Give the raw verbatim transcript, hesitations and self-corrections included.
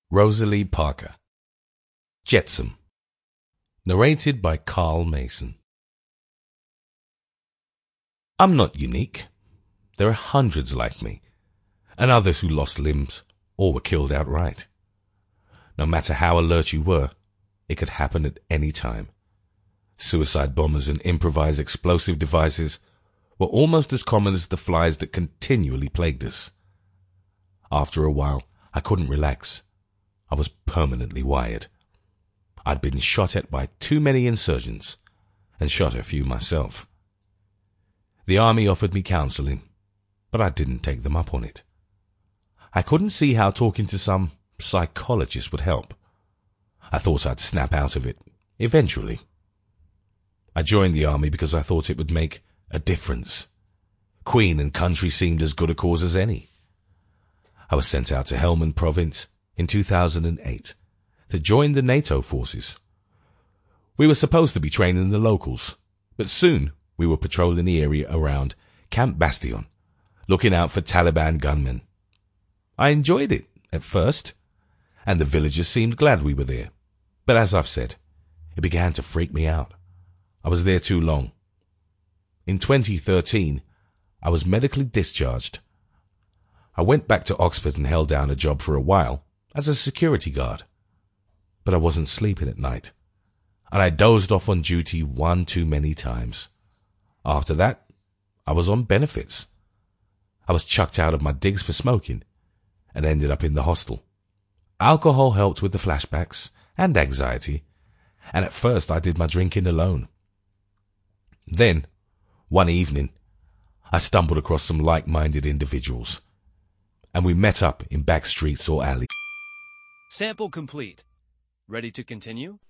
Rosalie Parker. Jetsam. Narrated by Carl Mason. I'm not unique. There are hundreds like me, and others who lost limbs or were killed outright. No matter how alert you were, it could happen at any time. Suicide bombers and improvised explosive devices were almost as common as the flies that continually plagued us. After a while, I couldn't relax. I was permanently wired. I'd been shot at by too many insurgents, and shot a few myself. The army offered me counseling, but I didn't take them up on it. I couldn't see how talking to some psychologist would help. I thought I'd snap out of it, eventually. I joined the army because I thought it would make a difference. Queen and country seemed as good a cause as any. I was sent out to Helmand province in two thousand eight to join the NATO forces. We were supposed to be training the locals, but soon we were patrolling the area around Camp Bastion, looking out for Taliban gunmen. I enjoyed it at first, and the villagers seemed glad we were there. But as I've said, it began to freak me out. I was there too long. In twenty thirteen, I was medically discharged. I went back to Oxford and held down a job for a while as a security guard. But I wasn't sleeping at night, and I dozed off on duty one too many times. After that, I was on benefits. I was chucked out of my digs for smoking and ended up in the hostel. Alcohol helped with the flashbacks and anxiety, and at first I did my drinking alone. Then, one evening, I stumbled across some like-minded individuals, and we met up in back streets or alleys. Sample complete. Ready to continue?